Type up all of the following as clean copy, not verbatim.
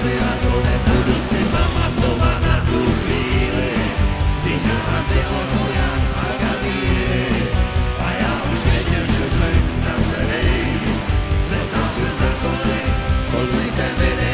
práci a to nebudu si pamatovat na tu chvíli, když narazilo to jak Agadíry. A já už věděl, že jsem ztracený, zeptal se za kolik, slzíte viny.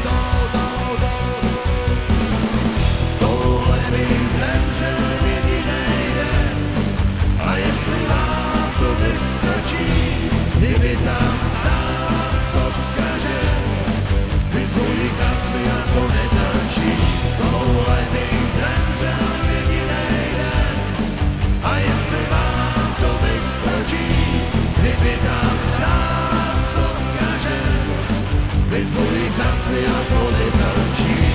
Tohle bych zemřel jedinej den, a jestli vám to vystačí, kdyby tam stál stovka žen, vyzvují tanci a to netančí. Tohle bych zemřel jedinej den, a jestli vám to vystačí, kdyby tam stál stovka žen, vyzvují tanci a to netančí.